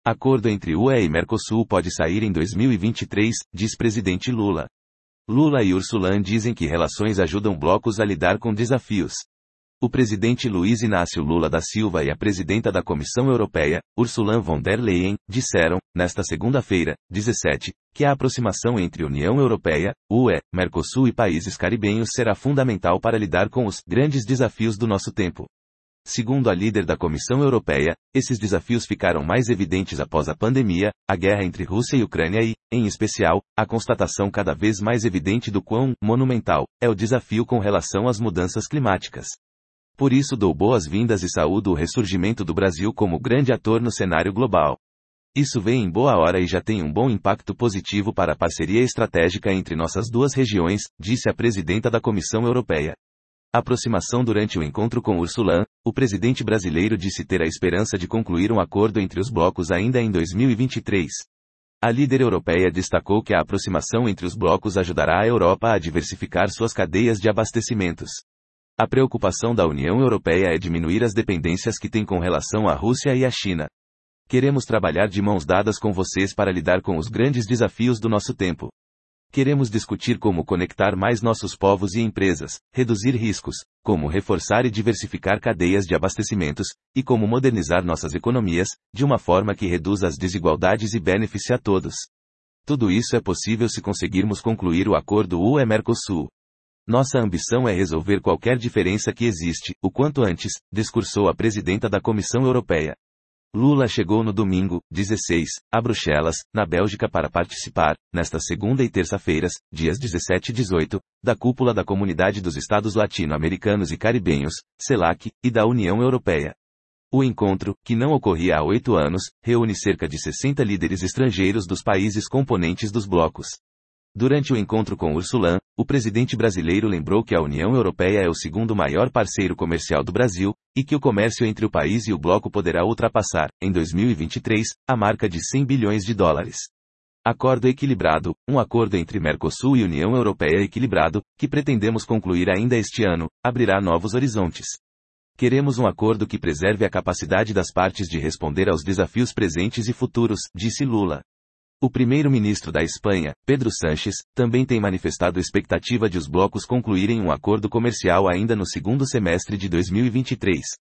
Acordo entre UE e Mercosul pode sair em 2023, diz presidente Lula. Lula e Ursula dizem que relações ajudam blocos a lidar com desafios. O presidente Luiz Inácio Lula da Silva e a presidenta da Comissão Europeia, Ursula von der Leyen, disseram, nesta segunda-feira, 17, que a aproximação entre União Europeia, UE, Mercosul e países caribenhos será fundamental para lidar com os grandes desafios do nosso tempo. Segundo a líder da Comissão Europeia, esses desafios ficaram mais evidentes após a pandemia, a guerra entre Rússia e Ucrânia e, em especial, a constatação cada vez mais evidente do quão monumental é o desafio com relação às mudanças climáticas. Por isso dou boas-vindas e saúdo o ressurgimento do Brasil como grande ator no cenário global. Isso vem em boa hora e já tem um bom impacto positivo para a parceria estratégica entre nossas duas regiões, disse a presidenta da Comissão Europeia. Aproximação durante o encontro com Ursula, o presidente brasileiro disse ter a esperança de concluir um acordo entre os blocos ainda em 2023. A líder europeia destacou que a aproximação entre os blocos ajudará a Europa a diversificar suas cadeias de abastecimentos. A preocupação da União Europeia é diminuir as dependências que tem com relação à Rússia e à China. Queremos trabalhar de mãos dadas com vocês para lidar com os grandes desafios do nosso tempo. Queremos discutir como conectar mais nossos povos e empresas, reduzir riscos, como reforçar e diversificar cadeias de abastecimentos, e como modernizar nossas economias, de uma forma que reduza as desigualdades e beneficie a todos. Tudo isso é possível se conseguirmos concluir o acordo UE-Mercosul. Nossa ambição é resolver qualquer diferença que existe, o quanto antes, discursou a presidenta da Comissão Europeia. Lula chegou no domingo, 16, a Bruxelas, na Bélgica para participar, nesta segunda e terça-feiras, dias 17 e 18, da cúpula da Comunidade dos Estados Latino-Americanos e Caribenhos, CELAC, e da União Europeia. O encontro, que não ocorria há 8 anos, reúne cerca de 60 líderes estrangeiros dos países componentes dos blocos. Durante o encontro com Ursula, o presidente brasileiro lembrou que a União Europeia é o segundo maior parceiro comercial do Brasil, e que o comércio entre o país e o bloco poderá ultrapassar, em 2023, a marca de 100 bilhões de dólares. Acordo equilibrado, um acordo entre Mercosul e União Europeia equilibrado, que pretendemos concluir ainda este ano, abrirá novos horizontes. Queremos um acordo que preserve a capacidade das partes de responder aos desafios presentes e futuros, disse Lula. O primeiro-ministro da Espanha, Pedro Sánchez, também tem manifestado expectativa de os blocos concluírem um acordo comercial ainda no segundo semestre de 2023.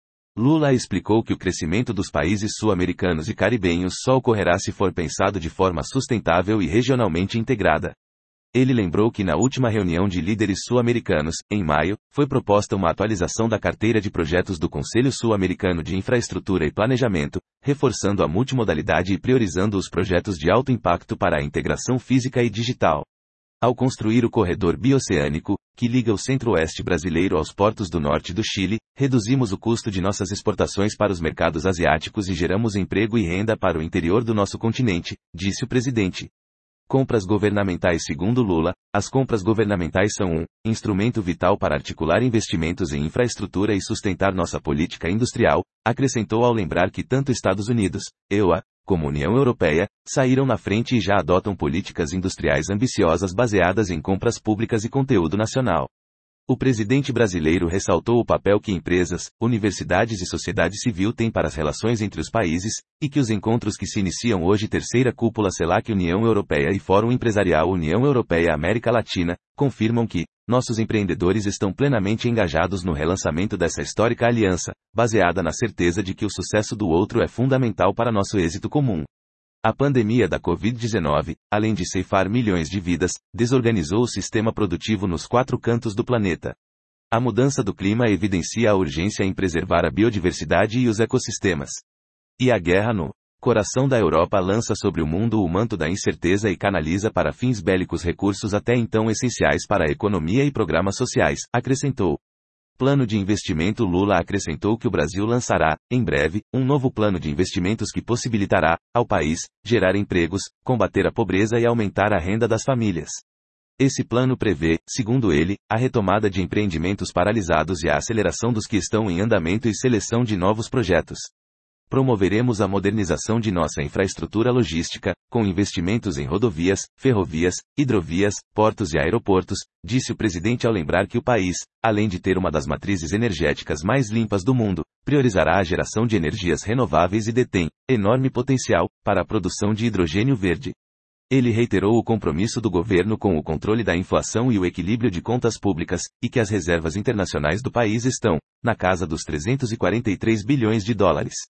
Lula explicou que o crescimento dos países sul-americanos e caribenhos só ocorrerá se for pensado de forma sustentável e regionalmente integrada. Ele lembrou que na última reunião de líderes sul-americanos, em maio, foi proposta uma atualização da carteira de projetos do Conselho Sul-Americano de Infraestrutura e Planejamento, reforçando a multimodalidade e priorizando os projetos de alto impacto para a integração física e digital. Ao construir o corredor bioceânico, que liga o centro-oeste brasileiro aos portos do norte do Chile, reduzimos o custo de nossas exportações para os mercados asiáticos e geramos emprego e renda para o interior do nosso continente, disse o presidente. Compras governamentais. Segundo Lula, as compras governamentais são um instrumento vital para articular investimentos em infraestrutura e sustentar nossa política industrial, acrescentou ao lembrar que tanto Estados Unidos, EUA, como União Europeia, saíram na frente e já adotam políticas industriais ambiciosas baseadas em compras públicas e conteúdo nacional. O presidente brasileiro ressaltou o papel que empresas, universidades e sociedade civil têm para as relações entre os países, e que os encontros que se iniciam hoje, terceira cúpula CELAC União Europeia e Fórum Empresarial União Europeia-América Latina, confirmam que nossos empreendedores estão plenamente engajados no relançamento dessa histórica aliança, baseada na certeza de que o sucesso do outro é fundamental para nosso êxito comum. A pandemia da Covid-19, além de ceifar milhões de vidas, desorganizou o sistema produtivo nos 4 cantos do planeta. A mudança do clima evidencia a urgência em preservar a biodiversidade e os ecossistemas. E a guerra no coração da Europa lança sobre o mundo o manto da incerteza e canaliza para fins bélicos recursos até então essenciais para a economia e programas sociais, acrescentou. Plano de investimento. Lula acrescentou que o Brasil lançará, em breve, um novo plano de investimentos que possibilitará, ao país, gerar empregos, combater a pobreza e aumentar a renda das famílias. Esse plano prevê, segundo ele, a retomada de empreendimentos paralisados e a aceleração dos que estão em andamento e seleção de novos projetos. Promoveremos a modernização de nossa infraestrutura logística, com investimentos em rodovias, ferrovias, hidrovias, portos e aeroportos, disse o presidente ao lembrar que o país, além de ter uma das matrizes energéticas mais limpas do mundo, priorizará a geração de energias renováveis e detém enorme potencial para a produção de hidrogênio verde. Ele reiterou o compromisso do governo com o controle da inflação e o equilíbrio de contas públicas, e que as reservas internacionais do país estão na casa dos 343 bilhões de dólares.